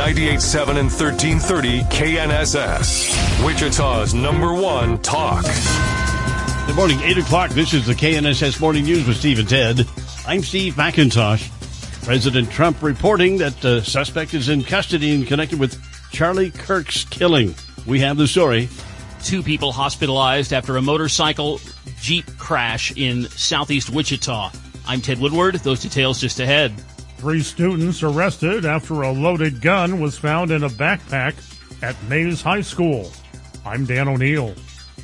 98.7 and 1330 KNSS. Wichita's #1 talk. Good morning, 8 o'clock. This is the KNSS Morning News with Steve and Ted. I'm Steve McIntosh. President Trump reporting that the suspect is in custody and connected with Charlie Kirk's killing. We have the story. 2 people hospitalized after a motorcycle Jeep crash in southeast Wichita. I'm Ted Woodward. Those details just ahead. 3 students arrested after a loaded gun was found in a backpack at Mays High School. I'm Dan O'Neill.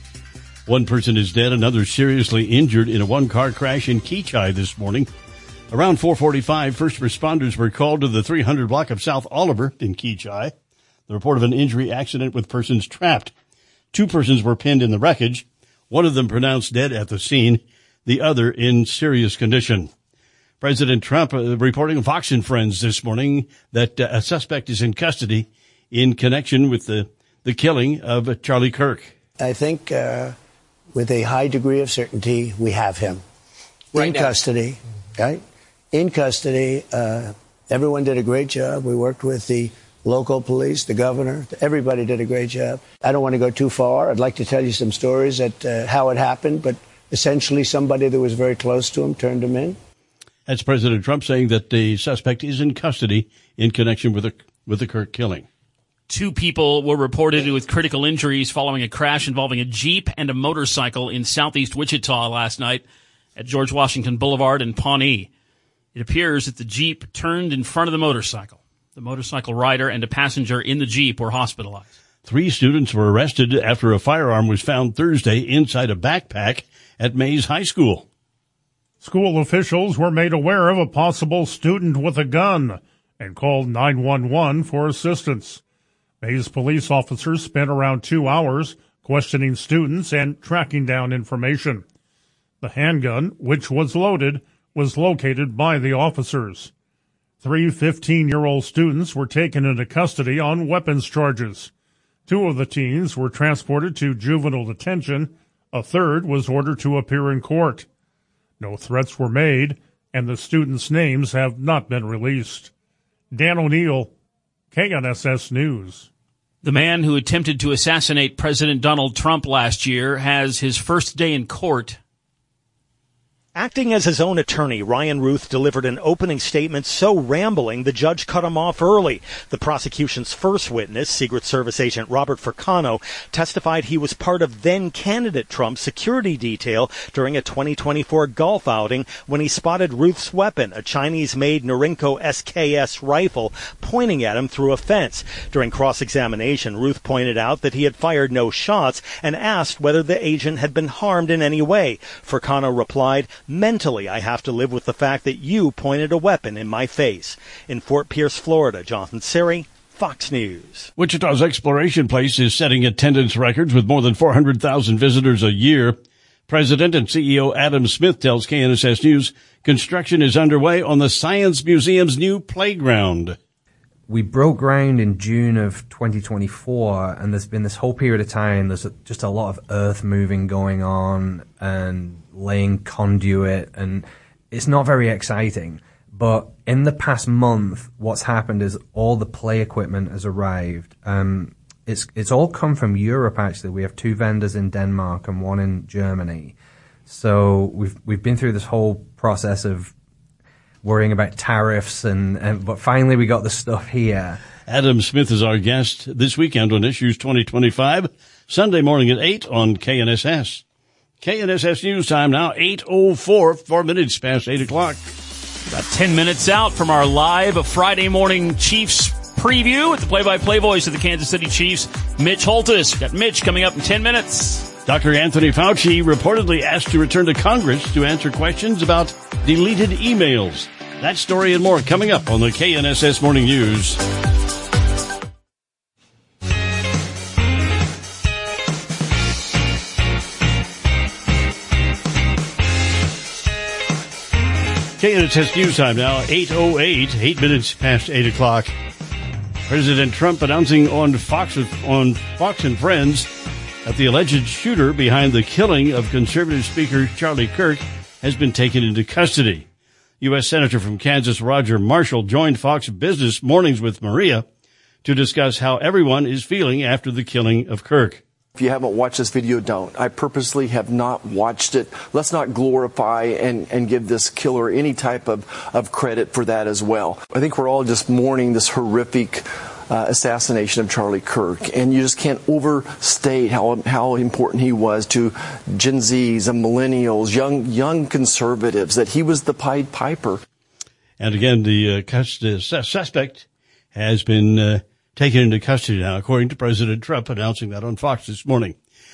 1 person is dead, another seriously injured in a 1-car crash in Keachai this morning. Around 4:45, first responders were called to the 300 block of South Oliver in Keachai. The report of an injury accident with persons trapped. 2 persons were pinned in the wreckage. 1 of them pronounced dead at the scene, the other in serious condition. President Trump reporting on Fox and Friends this morning that a suspect is in custody in connection with the killing of Charlie Kirk. I think with a high degree of certainty, we have him in custody, right? In custody. Everyone did a great job. We worked with the local police, the governor. Everybody did a great job. I don't want to go too far. I'd like to tell you some stories at how it happened, but essentially somebody that was very close to him turned him in. That's President Trump saying that the suspect is in custody in connection with the Kirk killing. 2 people were reported with critical injuries following a crash involving a Jeep and a motorcycle in southeast Wichita last night at George Washington Boulevard and Pawnee. It appears that the Jeep turned in front of the motorcycle. The motorcycle rider and a passenger in the Jeep were hospitalized. 3 students were arrested after a firearm was found Thursday inside a backpack at Mays High School. School officials were made aware of a possible student with a gun and called 911 for assistance. Mays police officers spent around 2 hours questioning students and tracking down information. The handgun, which was loaded, was located by the officers. 3 15-year-old students were taken into custody on weapons charges. 2 of the teens were transported to juvenile detention. A third was ordered to appear in court. No threats were made, and the students' names have not been released. Dan O'Neill, KNSS News. The man who attempted to assassinate President Donald Trump last year has his first day in court. Acting as his own attorney, Ryan Ruth delivered an opening statement so rambling the judge cut him off early. The prosecution's first witness, Secret Service agent Robert Furcano, testified he was part of then-candidate Trump's security detail during a 2024 golf outing when he spotted Ruth's weapon, a Chinese-made Norinco SKS rifle, pointing at him through a fence. During cross-examination, Ruth pointed out that he had fired no shots and asked whether the agent had been harmed in any way. Furcano replied, "Mentally, I have to live with the fact that you pointed a weapon in my face." In Fort Pierce, Florida, Jonathan Siri, Fox News. Wichita's Exploration Place is setting attendance records with more than 400,000 visitors a year. President and CEO Adam Smith tells KNSS News construction is underway on the Science Museum's new playground. We broke ground in June of 2024, and there's been this whole period of time, there's just a lot of earth moving going on and laying conduit, and it's not very exciting. But in the past month, what's happened is all the play equipment has arrived. It's all come from Europe, actually. We have 2 vendors in Denmark and 1 in Germany. So we've been through this whole process of worrying about tariffs, but finally we got the stuff here. Adam Smith is our guest this weekend on Issues 2025, Sunday morning at 8 on KNSS. KNSS News Time now, 8:04, 4 minutes past 8 o'clock. About 10 minutes out from our live Friday morning Chiefs preview with the play-by-play voice of the Kansas City Chiefs, Mitch Holthus. Got Mitch coming up in 10 minutes. Dr. Anthony Fauci reportedly asked to return to Congress to answer questions about deleted emails. That story and more coming up on the KNSS Morning News. KNSS News Time now, 8:08, 8 minutes past 8 o'clock. President Trump announcing on Fox and Friends that the alleged shooter behind the killing of conservative Speaker Charlie Kirk has been taken into custody. U.S. Senator from Kansas Roger Marshall joined Fox Business Mornings with Maria to discuss how everyone is feeling after the killing of Kirk. If you haven't watched this video, don't. I purposely have not watched it. Let's not glorify and give this killer any type of credit for that as well. I think we're all just mourning this horrific assassination of Charlie Kirk, and you just can't overstate how important he was to Gen Zs and millennials, young conservatives, that he was the Pied Piper. And again, the suspect has been taken into custody now, according to President Trump, announcing that on Fox this morning.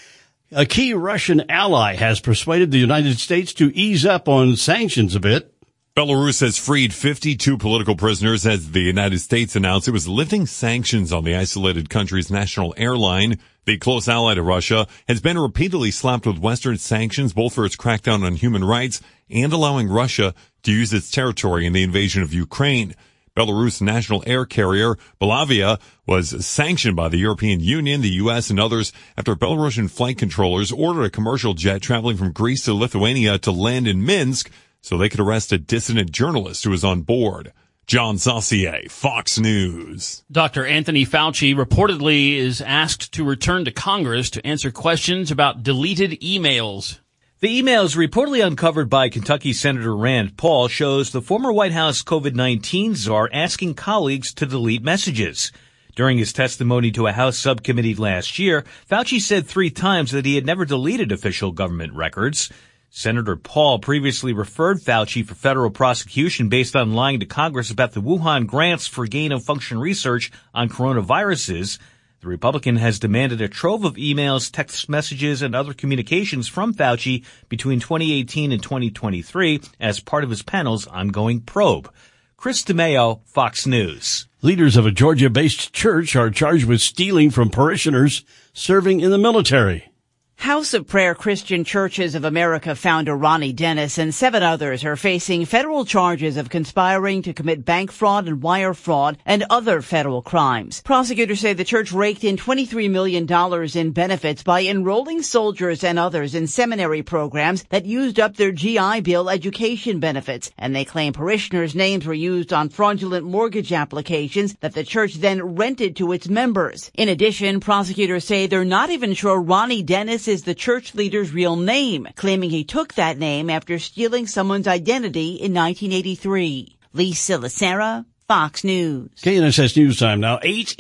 A key Russian ally has persuaded the United States to ease up on sanctions a bit. Belarus has freed 52 political prisoners as the United States announced it was lifting sanctions on the isolated country's national airline. The close ally to Russia has been repeatedly slapped with Western sanctions, both for its crackdown on human rights and allowing Russia to use its territory in the invasion of Ukraine. Belarus national air carrier Belavia was sanctioned by the European Union, the U.S., and others after Belarusian flight controllers ordered a commercial jet traveling from Greece to Lithuania to land in Minsk so they could arrest a dissident journalist who was on board. John Saucier, Fox News. Dr. Anthony Fauci reportedly is asked to return to Congress to answer questions about deleted emails. The emails reportedly uncovered by Kentucky Senator Rand Paul shows the former White House COVID-19 czar asking colleagues to delete messages. During his testimony to a House subcommittee last year, Fauci said 3 times that he had never deleted official government records. Senator Paul previously referred Fauci for federal prosecution based on lying to Congress about the Wuhan grants for gain-of-function research on coronaviruses. The Republican has demanded a trove of emails, text messages, and other communications from Fauci between 2018 and 2023 as part of his panel's ongoing probe. Chris DeMeo, Fox News. Leaders of a Georgia-based church are charged with stealing from parishioners serving in the military. House of Prayer Christian Churches of America founder Ronnie Dennis and 7 others are facing federal charges of conspiring to commit bank fraud and wire fraud and other federal crimes. Prosecutors say the church raked in $23 million in benefits by enrolling soldiers and others in seminary programs that used up their GI Bill education benefits, and they claim parishioners' names were used on fraudulent mortgage applications that the church then rented to its members. In addition, prosecutors say they're not even sure Ronnie Dennis is the church leader's real name, claiming he took that name after stealing someone's identity in 1983. Lisa Lacera, Fox News. KNSS News Time now,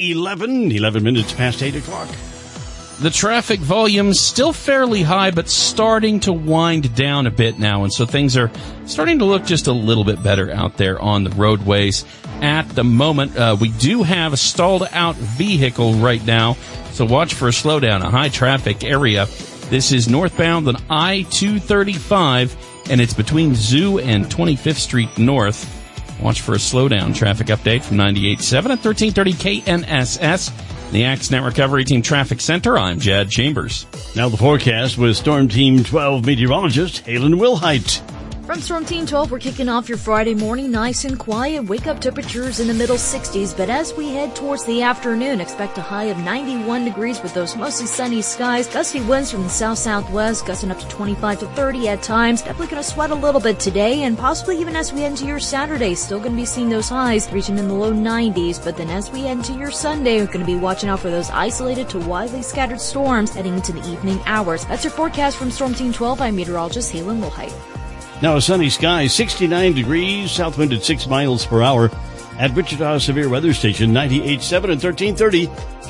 8:11, 11 minutes past 8 o'clock. The traffic volume's still fairly high, but starting to wind down a bit now, and so things are starting to look just a little bit better out there on the roadways. At the moment, we do have a stalled-out vehicle right now, so watch for a slowdown, a high-traffic area. This is northbound on I-235, and it's between Zoo and 25th Street North. Watch for a slowdown. Traffic update from 98.7 at 1330 KNSS. The Accident Recovery Team Traffic Center, I'm Jad Chambers. Now the forecast with Storm Team 12 meteorologist Halen Wilhite. From Storm Team 12, we're kicking off your Friday morning nice and quiet. Wake-up temperatures in the middle 60s, but as we head towards the afternoon, expect a high of 91 degrees with those mostly sunny skies. Gusty winds from the south-southwest, gusting up to 25 to 30 at times. Definitely going to sweat a little bit today, and possibly even as we head into your Saturday. Still going to be seeing those highs reaching in the low 90s, but then as we head into your Sunday, we're going to be watching out for those isolated to widely scattered storms heading into the evening hours. That's your forecast from Storm Team 12. I'm meteorologist Halen Wilhite. Now a sunny sky, 69 degrees, south wind at 6 miles per hour. At Wichita Severe Weather Station, 98.7 and 1330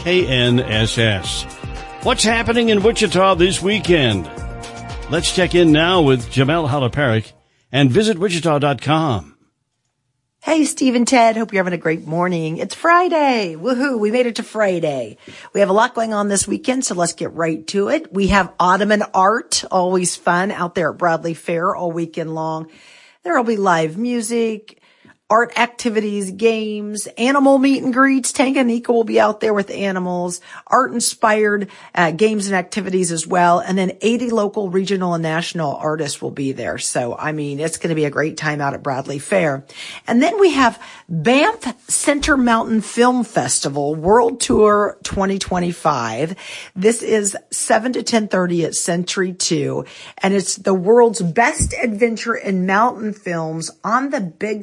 KNSS. What's happening in Wichita this weekend? Let's check in now with Jamel Halaparik and visit Wichita.com. Hey, Steve and Ted. Hope you're having a great morning. It's Friday. Woohoo. We made it to Friday. We have a lot going on this weekend, so let's get right to it. We have Ottoman art, always fun out there at Bradley Fair all weekend long. There will be live music, art activities, games, animal meet and greets. Tanganyika will be out there with animals, art-inspired games and activities as well. And then 80 local, regional, and national artists will be there. So, I mean, it's going to be a great time out at Bradley Fair. And then we have Banff Center Mountain Film Festival World Tour 2025. This is 7 to 10:30 at Century 2. And it's the world's best adventure in mountain films on the big screen.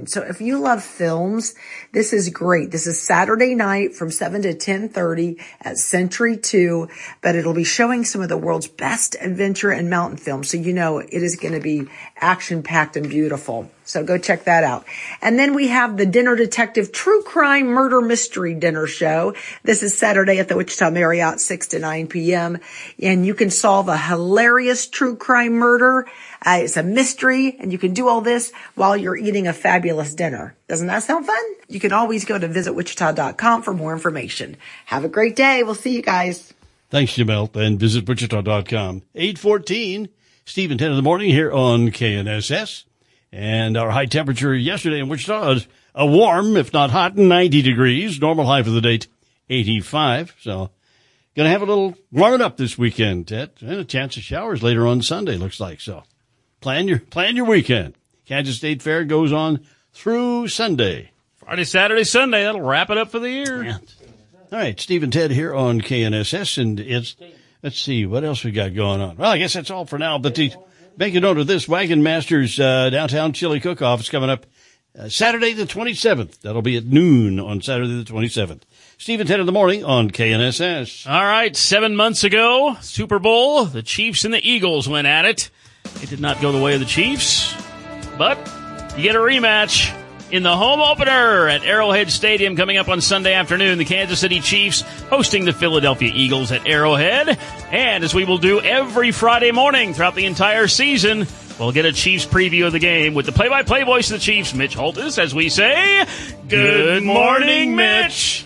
fun. So if you love films, this is great. This is Saturday night from 7 to 10:30 at Century 2, but it'll be showing some of the world's best adventure and mountain films. So you know it is going to be action-packed and beautiful. So go check that out. And then we have the Dinner Detective True Crime Murder Mystery Dinner Show. This is Saturday at the Wichita Marriott, 6 to 9 p.m. And you can solve a hilarious true crime murder. It's a mystery, and you can do all this while you're eating a fabulous dinner. Doesn't that sound fun? You can always go to visitwichita.com for more information. Have a great day. We'll see you guys. Thanks, Jamel, and visit wichita.com. 8:14, Steve and 10 in the morning here on KNSS. And our high temperature yesterday in Wichita is a warm, if not hot, 90 degrees. Normal high for the date, 85. So going to have a little warming up this weekend, Ted. And a chance of showers later on Sunday, looks like. So plan your weekend. Kansas State Fair goes on through Sunday. Friday, Saturday, Sunday. That'll wrap it up for the year. Yeah. All right, Steve and Ted here on KNSS. And let's see, what else we got going on? Well, I guess that's all for now. But make a note of this. Wagon Masters Downtown Chili Cook-Off is coming up Saturday the 27th. That'll be at noon on Saturday the 27th. Steve and 10 in the morning on KNSS. All right, 7 months ago, Super Bowl, the Chiefs and the Eagles went at it. It did not go the way of the Chiefs, but you get a rematch in the home opener at Arrowhead Stadium coming up on Sunday afternoon. The Kansas City Chiefs hosting the Philadelphia Eagles at Arrowhead. And as we will do every Friday morning throughout the entire season, we'll get a Chiefs preview of the game with the play-by-play voice of the Chiefs, Mitch Holtis, as we say, good morning, Mitch.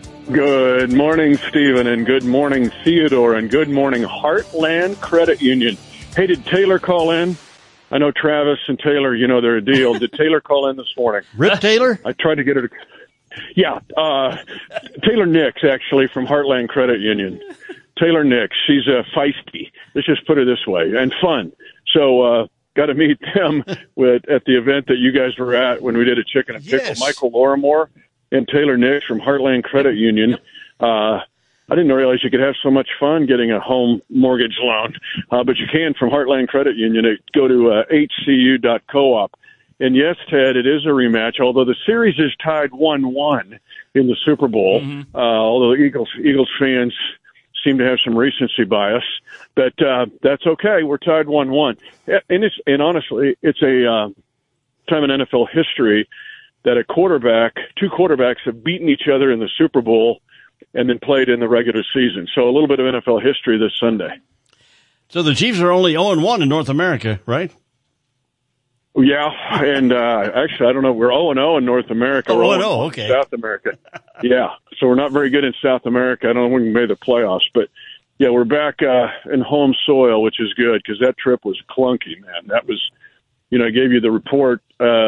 Good morning, Stephen, and good morning, Theodore, and good morning, Heartland Credit Union. Hey, did Taylor call in? I know Travis and Taylor, you know they're a deal. Did Taylor call in this morning? Rip Taylor? I tried to get her to... Yeah, Taylor Nix, actually, from Heartland Credit Union. Taylor Nix. She's feisty. Let's just put it this way, and fun. So, got to meet them at the event that you guys were at when we did a chicken and pickle. Yes. Michael Lorimore and Taylor Nix from Heartland Credit Union. I didn't realize you could have so much fun getting a home mortgage loan, but you can from Heartland Credit Union. Go to hcu.coop. And yes, Ted, it is a rematch, although the series is tied 1-1 in the Super Bowl, although Eagles fans seem to have some recency bias. But that's okay. We're tied 1-1. And honestly, it's a time in NFL history that two quarterbacks have beaten each other in the Super Bowl and then played in the regular season. So a little bit of NFL history this Sunday. So the Chiefs are only 0-1 in North America, right? Yeah, and actually, I don't know. We're 0-0 in North America. We're 0-0, okay. South America. Yeah, so we're not very good in South America. I don't know when we made the playoffs, but yeah, we're back in home soil, which is good because that trip was clunky, man. That was, I gave you the report.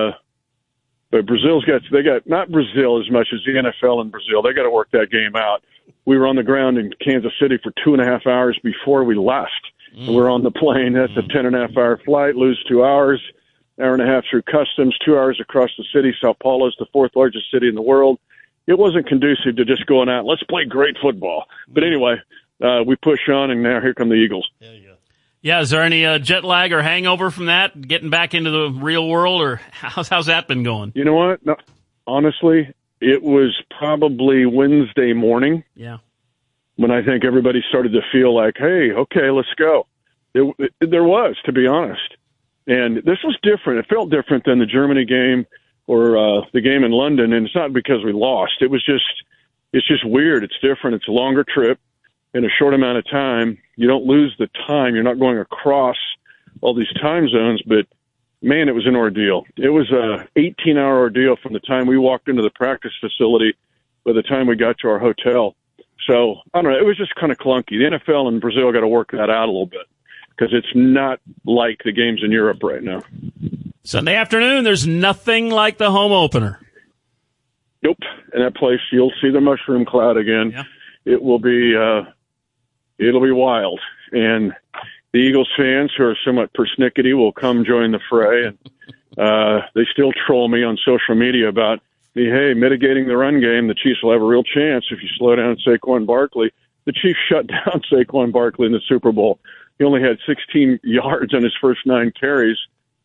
But they got not Brazil as much as the NFL in Brazil. They got to work that game out. We were on the ground in Kansas City for 2.5 hours before we left. We're on the plane. That's a 10.5-hour flight, lose 2 hours, hour and a half through customs, 2 hours across the city. Sao Paulo is the fourth largest city in the world. It wasn't conducive to just going out, let's play great football. But anyway, we push on, and now here come the Eagles. There you go. Yeah, is there any jet lag or hangover from that, getting back into the real world, or how's that been going? You know what? No, honestly, it was probably Wednesday morning. Yeah. When I think everybody started to feel like, hey, okay, let's go. There was, to be honest. And this was different. It felt different than the Germany game or the game in London, and it's not because we lost. It's just weird. It's different. It's a longer trip in a short amount of time. You don't lose the time. You're not going across all these time zones, but man, it was an ordeal. It was a 18-hour ordeal from the time we walked into the practice facility by the time we got to our hotel. So, I don't know, it was just kind of clunky. The NFL and Brazil got to work that out a little bit because it's not like the games in Europe right now. Sunday afternoon, there's nothing like the home opener. Nope. In that place, you'll see the mushroom cloud again. Yeah. It will be it'll be wild. And the Eagles fans who are somewhat persnickety will come join the fray. And they still troll me on social media about hey, mitigating the run game, the Chiefs will have a real chance if you slow down Saquon Barkley. The Chiefs shut down Saquon Barkley in the Super Bowl. He only had 16 yards on his first 9 carries.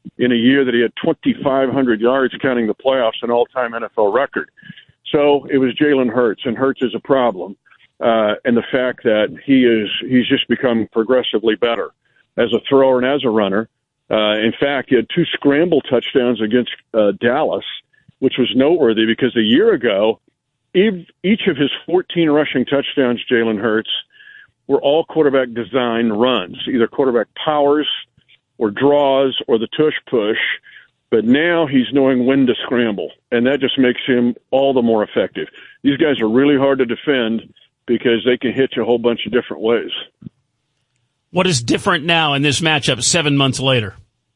in a year that he had 2,500 yards counting the playoffs, an all-time NFL record. So it was Jalen Hurts, and Hurts is a problem. And the fact that he's just become progressively better as a thrower and as a runner. In fact, he had 2 scramble touchdowns against Dallas, which was noteworthy because a year ago, each of his 14 rushing touchdowns, Jalen Hurts, were all quarterback design runs, either quarterback powers or draws or the tush push. But now he's knowing when to scramble, and that just makes him all the more effective. These guys are really hard to defend because they can hit you a whole bunch of different ways. What is different now in this matchup 7 months later?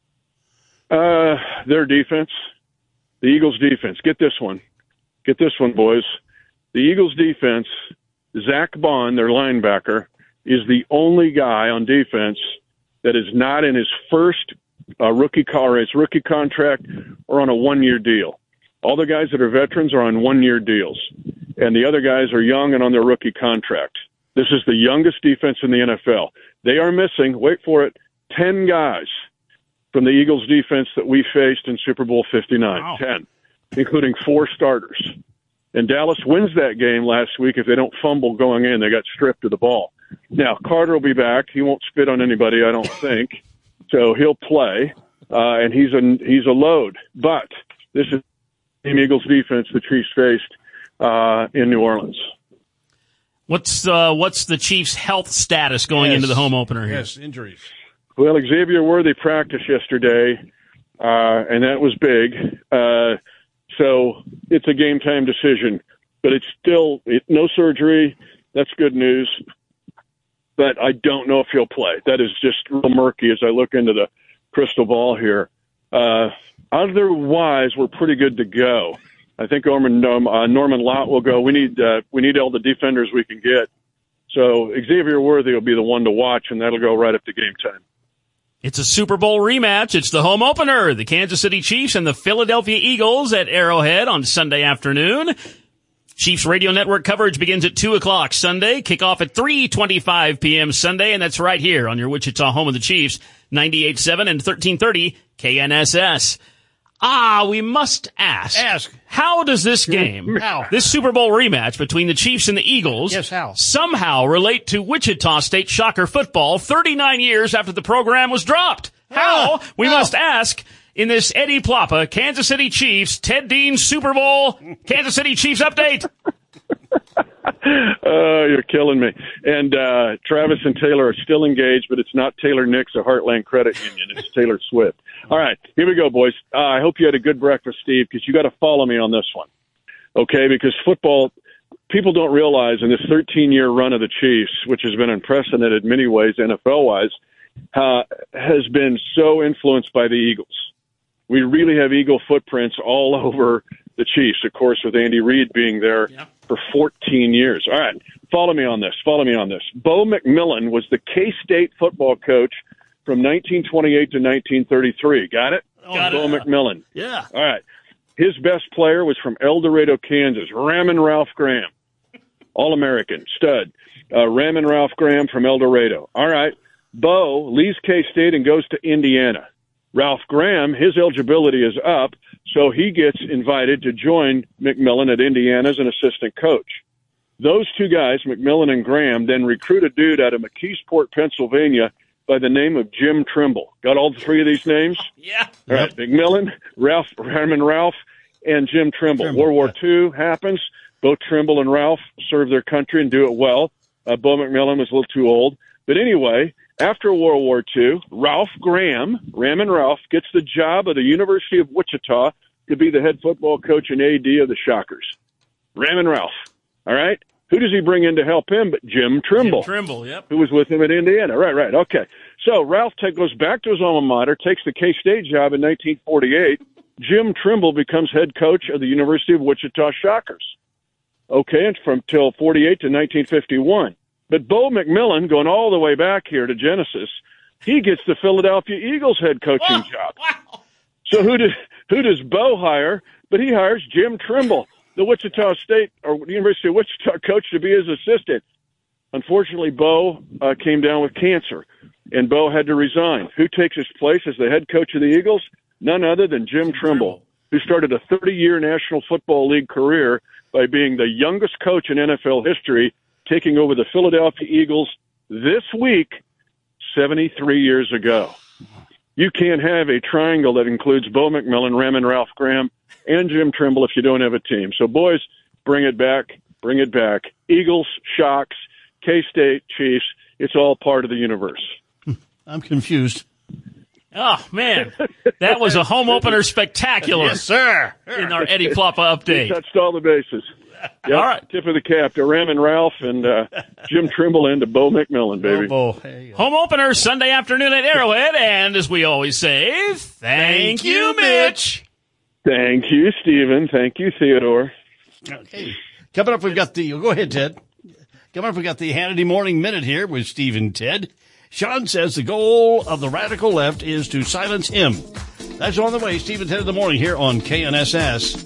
Their defense, the Eagles' defense. Get this one, boys. The Eagles' defense, Zach Bond, their linebacker, is the only guy on defense that is not in his first rookie contract or on a 1-year deal. All the guys that are veterans are on 1-year deals, and the other guys are young and on their rookie contract. This is the youngest defense in the NFL. They are missing, wait for it, 10 guys from the Eagles defense that we faced in Super Bowl 59, wow. 10, including 4 starters. And Dallas wins that game last week if they don't fumble going in. They got stripped of the ball. Now, Carter will be back. He won't spit on anybody, I don't think. So he'll play, and he's a load. But this is the Eagles defense the Chiefs faced in New Orleans. What's the Chiefs' health status going into the home opener here? Yes, injuries. Well, Xavier Worthy practiced yesterday, and that was big. So it's a game-time decision. But it's still no surgery. That's good news. But I don't know if he'll play. That is just real murky as I look into the crystal ball here. Otherwise, we're pretty good to go. I think Norman Lott will go. We need all the defenders we can get. So Xavier Worthy will be the one to watch, and that'll go right up to game time. It's a Super Bowl rematch. It's the home opener. The Kansas City Chiefs and the Philadelphia Eagles at Arrowhead on Sunday afternoon. Chiefs Radio Network coverage begins at 2 o'clock Sunday, kickoff at 3:25 p.m. Sunday, and that's right here on your Wichita home of the Chiefs, 98.7 and 1330 KNSS. We must ask. How does this game, this Super Bowl rematch between the Chiefs and the Eagles, somehow relate to Wichita State Shocker football 39 years after the program was dropped? How? We must ask in this Eddie Plappa, Kansas City Chiefs, Ted Dean Super Bowl, Kansas City Chiefs update. You're killing me. And Travis and Taylor are still engaged, but it's not Taylor Nix or Heartland Credit Union. It's Taylor Swift. All right, here we go, boys. I hope you had a good breakfast, Steve, because you got to follow me on this one, okay? Because football, people don't realize in this 13-year run of the Chiefs, which has been unprecedented in many ways, NFL-wise, has been so influenced by the Eagles. We really have Eagle footprints all over the Chiefs, of course, with Andy Reid being there for 14 years. All right, follow me on this. Bo McMillan was the K-State football coach from 1928 to 1933. Got it? Bo McMillan. Yeah. All right. His best player was from El Dorado, Kansas, Rammon Ralph Graham. All-American, stud. Rammon Ralph Graham from El Dorado. All right. Bo leaves K-State and goes to Indiana. Ralph Graham, his eligibility is up, so he gets invited to join McMillan at Indiana as an assistant coach. Those two guys, McMillan and Graham, then recruit a dude out of McKeesport, Pennsylvania, by the name of Jim Trimble. Got all 3 of these names? Yeah. All right, McMillan, Rammon Ralph, and Jim Trimble. World War II happens. Both Trimble and Ralph serve their country and do it well. Bo McMillan was a little too old. But anyway, after World War II, Ralph Graham, Rammon Ralph, gets the job at the University of Wichita to be the head football coach and AD of the Shockers. Rammon Ralph. All right? Who does he bring in to help him but Jim Trimble? Jim Trimble, yep. Who was with him at Indiana. Right. Okay. So Ralph goes back to his alma mater, takes the K-State job in 1948. Jim Trimble becomes head coach of the University of Wichita Shockers. Okay, and from till 48 to 1951. But Bo McMillan, going all the way back here to Genesis, he gets the Philadelphia Eagles head coaching job. Wow. So who does Bo hire? But he hires Jim Trimble, the Wichita State or University of Wichita coach, to be his assistant. Unfortunately, Bo came down with cancer, and Bo had to resign. Who takes his place as the head coach of the Eagles? None other than Jim Trimble, who started a 30-year National Football League career by being the youngest coach in NFL history, taking over the Philadelphia Eagles this week, 73 years ago. You can't have a triangle that includes Bo McMillan, Raymond Ralph Graham, and Jim Trimble if you don't have a team. So, boys, bring it back. Bring it back. Eagles, Shocks, K-State, Chiefs, it's all part of the universe. I'm confused. Oh, man. That was a home opener spectacular. Yes, sir. In our Eddie Ploppa update. He touched all the bases. Yep. All right. Tip of the cap to Raymond Ralph and Jim Trimble and to Bo McMillan, baby. Oh, hey. Home opener Sunday afternoon at Arrowhead. And as we always say, thank you, Mitch. Thank you, Stephen. Thank you, Theodore. Okay. Coming up, we've got the... Go ahead, Ted. Coming up, we've got the Hannity Morning Minute here with Steve and Ted. Sean says the goal of the radical left is to silence him. That's on the way. Steve and Ted in the morning here on KNSS.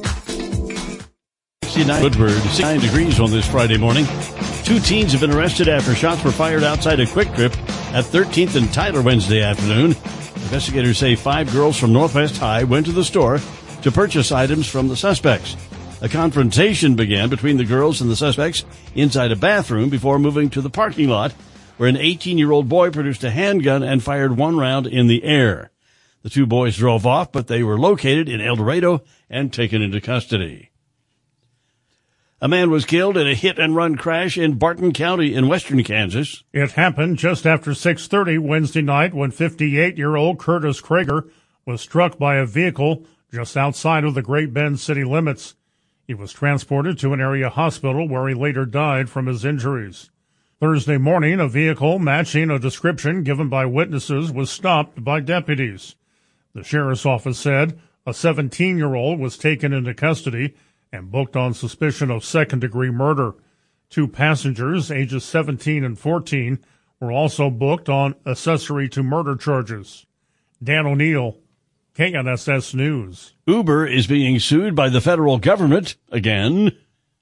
69 Woodward, 69 degrees on this Friday morning. 2 teens have been arrested after shots were fired outside a Quick Trip at 13th and Tyler Wednesday afternoon. Investigators say 5 girls from Northwest High went to the store to purchase items from the suspects. A confrontation began between the girls and the suspects inside a bathroom before moving to the parking lot, where an 18-year-old boy produced a handgun and fired 1 round in the air. The 2 boys drove off, but they were located in El Dorado and taken into custody. A man was killed in a hit-and-run crash in Barton County in western Kansas. It happened just after 6:30 Wednesday night when 58-year-old Curtis Krager was struck by a vehicle just outside of the Great Bend city limits. He was transported to an area hospital where he later died from his injuries. Thursday morning, a vehicle matching a description given by witnesses was stopped by deputies. The sheriff's office said a 17-year-old was taken into custody and booked on suspicion of second-degree murder. 2 passengers, ages 17 and 14, were also booked on accessory to murder charges. Dan O'Neill, KNSS News. Uber is being sued by the federal government again.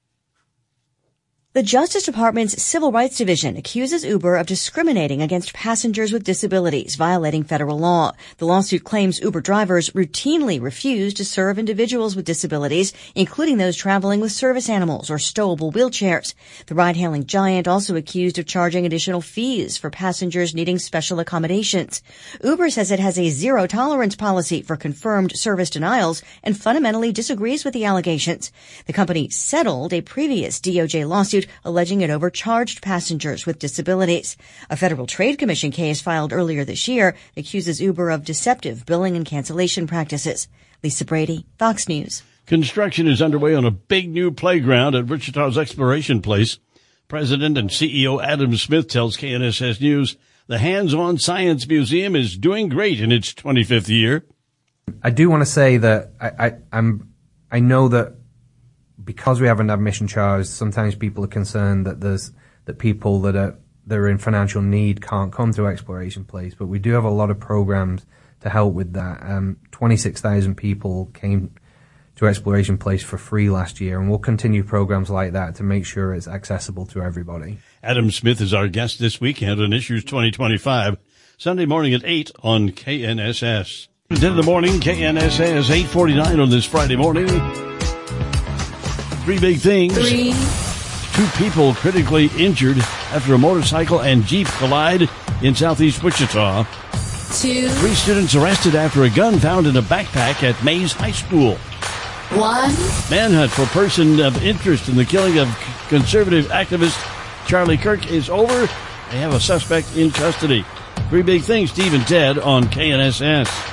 The Justice Department's Civil Rights Division accuses Uber of discriminating against passengers with disabilities, violating federal law. The lawsuit claims Uber drivers routinely refuse to serve individuals with disabilities, including those traveling with service animals or stowable wheelchairs. The ride-hailing giant also accused of charging additional fees for passengers needing special accommodations. Uber says it has a zero-tolerance policy for confirmed service denials and fundamentally disagrees with the allegations. The company settled a previous DOJ lawsuit alleging it overcharged passengers with disabilities. A Federal Trade Commission case filed earlier this year accuses Uber of deceptive billing and cancellation practices. Lisa Brady, Fox News. Construction is underway on a big new playground at Wichita's Exploration Place. President and CEO Adam Smith tells KNSS News the Hands-On Science Museum is doing great in its 25th year. I do want to say that I know that because we have an admission charge, sometimes people are concerned that people that are in financial need can't come to Exploration Place, but we do have a lot of programs to help with that. 26,000 people came to Exploration Place for free last year, and we'll continue programs like that to make sure it's accessible to everybody. Adam Smith is our guest this weekend on Issues 2025, Sunday morning at 8 on KNSS. 10 in the morning, KNSS 8:49 on this Friday morning. 3 big things. 2 people critically injured after a motorcycle and Jeep collide in southeast Wichita. 2. 3 students arrested after a gun found in a backpack at Mays High School. 1. Manhunt for person of interest in the killing of conservative activist Charlie Kirk is over. They have a suspect in custody. 3 big things, Steve and Ted on KNSS.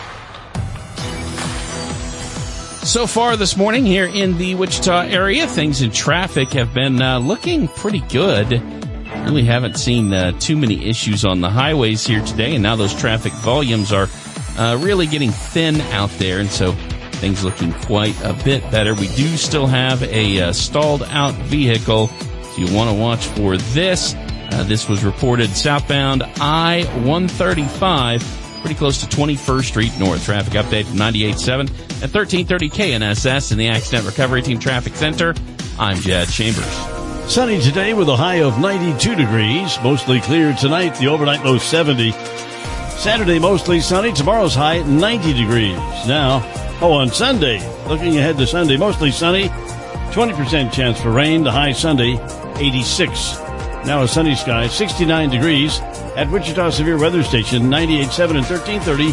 So far this morning here in the Wichita area, things in traffic have been looking pretty good. Really haven't seen too many issues on the highways here today, and now those traffic volumes are really getting thin out there, and so things looking quite a bit better. We do still have a stalled out vehicle, so you want to watch for this. This was reported southbound I-135. Pretty close to 21st Street North. Traffic update from 98.7 at 1330 KNSS in the Accident Recovery Team Traffic Center. I'm Jad Chambers. Sunny today with a high of 92 degrees. Mostly clear tonight. The overnight low 70. Saturday mostly sunny. Tomorrow's high 90 degrees. Now, on Sunday, looking ahead to Sunday, mostly sunny. 20% chance for rain. The high Sunday 86. Now a sunny sky 69 degrees at Wichita Severe Weather Station 98.7 and 1330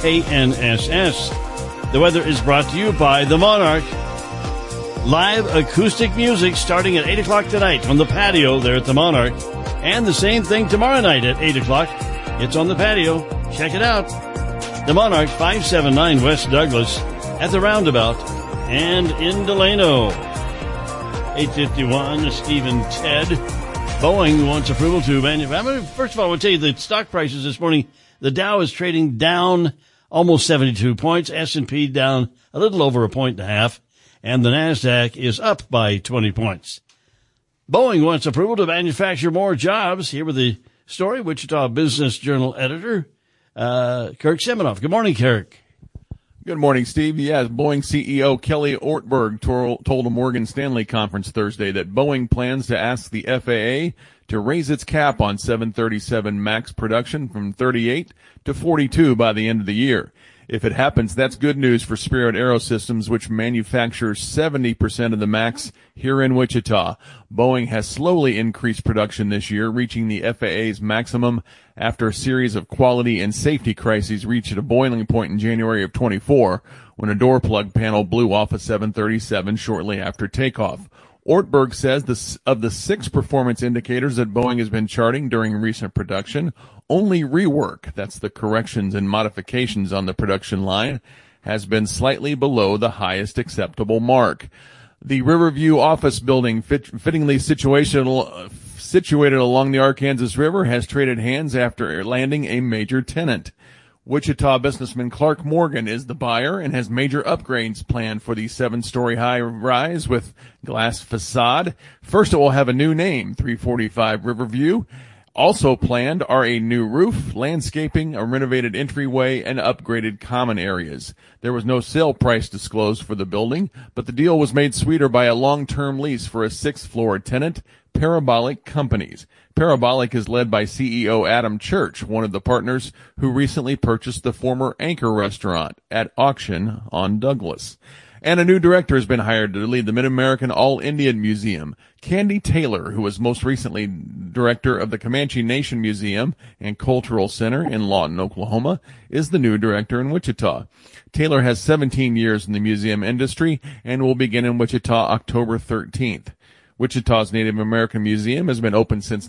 KNSS. The weather is brought to you by the Monarch. Live acoustic music starting at 8 o'clock tonight on the patio there at the Monarch. And the same thing tomorrow night at 8 o'clock. It's on the patio. Check it out. The Monarch, 579 West Douglas at the Roundabout and in Delano. 851, Stephen Ted. Boeing wants approval to manufacture. First of all, I want to tell you the stock prices this morning. The Dow is trading down almost 72 points. S&P down a little over 1.5. And the NASDAQ is up by 20 points. Boeing wants approval to manufacture more jobs. Here with the story, Wichita Business Journal editor, Kirk Seminoff. Good morning, Kirk. Good morning, Steve. Yes, Boeing CEO Kelly Ortberg told a Morgan Stanley conference Thursday that Boeing plans to ask the FAA to raise its cap on 737 MAX production from 38 to 42 by the end of the year. If it happens, that's good news for Spirit AeroSystems, which manufactures 70% of the MAX here in Wichita. Boeing has slowly increased production this year, reaching the FAA's maximum after a series of quality and safety crises reached a boiling point in January of 24 when a door plug panel blew off a 737 shortly after takeoff. Ortberg says of the 6 performance indicators that Boeing has been charting during recent production, only rework, that's the corrections and modifications on the production line, has been slightly below the highest acceptable mark. The Riverview office building, fittingly situated along the Arkansas River, has traded hands after landing a major tenant. Wichita businessman Clark Morgan is the buyer and has major upgrades planned for the 7-story high rise with glass facade. First, it will have a new name, 345 Riverview. Also planned are a new roof, landscaping, a renovated entryway, and upgraded common areas. There was no sale price disclosed for the building, but the deal was made sweeter by a long-term lease for a 6th-floor tenant, Parabolic Companies. Parabolic is led by CEO Adam Church, one of the partners who recently purchased the former Anchor restaurant at auction on Douglas. And a new director has been hired to lead the Mid-American All-Indian Museum. Candy Taylor, who was most recently director of the Comanche Nation Museum and Cultural Center in Lawton, Oklahoma, is the new director in Wichita. Taylor has 17 years in the museum industry and will begin in Wichita October 13th. Wichita's Native American Museum has been open since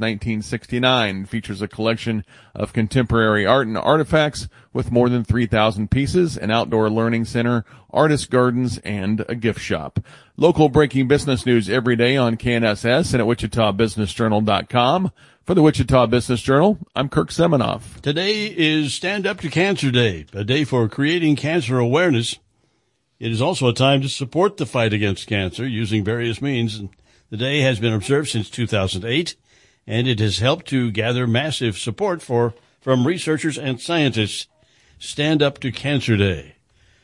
1969 and features a collection of contemporary art and artifacts with more than 3,000 pieces, an outdoor learning center, artist gardens, and a gift shop. Local breaking business news every day on KNSS and at WichitaBusinessJournal.com. For the Wichita Business Journal, I'm Kirk Seminoff. Today is Stand Up to Cancer Day, a day for creating cancer awareness. It is also a time to support the fight against cancer using various means. The day has been observed since 2008, and it has helped to gather massive support from researchers and scientists. Stand Up to Cancer Day.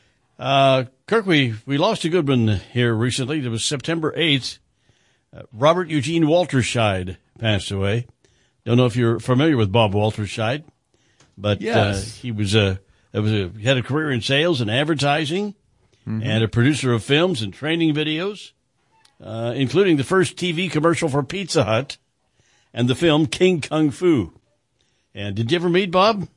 Kirk, we lost a good one here recently. It was September 8th. Robert Eugene Walterscheid passed away. Don't know if you're familiar with Bob Walterscheid, but yes. He had a career in sales and advertising, and a producer of films and training videos. Including the first TV commercial for Pizza Hut and the film King Kung Fu. And did you ever meet Bob?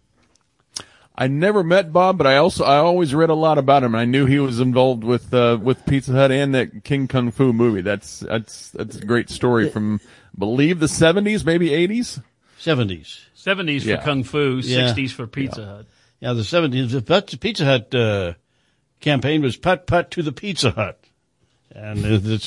I never met Bob, but I always read a lot about him. I knew he was involved with Pizza Hut and that King Kung Fu movie. That's a great story from, I believe, the 70s, maybe 80s? 70s. 70s for Kung Fu, 60s for Pizza Hut. Yeah, the 70s. The Pizza Hut campaign was Putt Putt to the Pizza Hut. And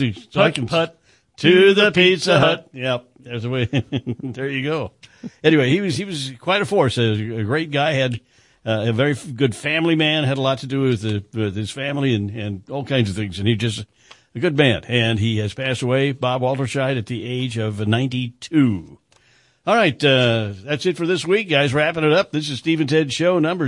Putt to the Pizza Hut. Yep, there's a way. There you go. Anyway, he was quite a force. A great guy. Had a very good family man. Had a lot to do with his family and all kinds of things. And he just a good man. And he has passed away, Bob Walterscheid, at the age of 92. All right, that's it for this week, guys. Wrapping it up. This is Steve and Ted Show number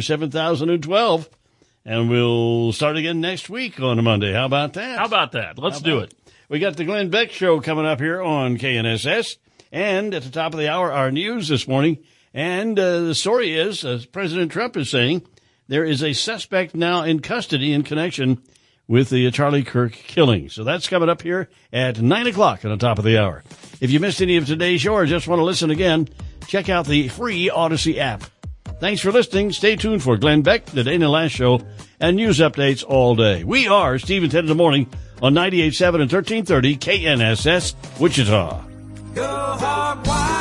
7012. And we'll start again next week on a Monday. How about that? Let's do it. We got the Glenn Beck Show coming up here on KNSS. And at the top of the hour, our news this morning. And the story is, as President Trump is saying, there is a suspect now in custody in connection with the Charlie Kirk killing. So that's coming up here at 9 o'clock at the top of the hour. If you missed any of today's show or just want to listen again, check out the free Odyssey app. Thanks for listening. Stay tuned for Glenn Beck, the Dana Last Show, and news updates all day. We are Steve and Ted in the morning on 98.7 and 1330 KNSS, Wichita. Go hog wild.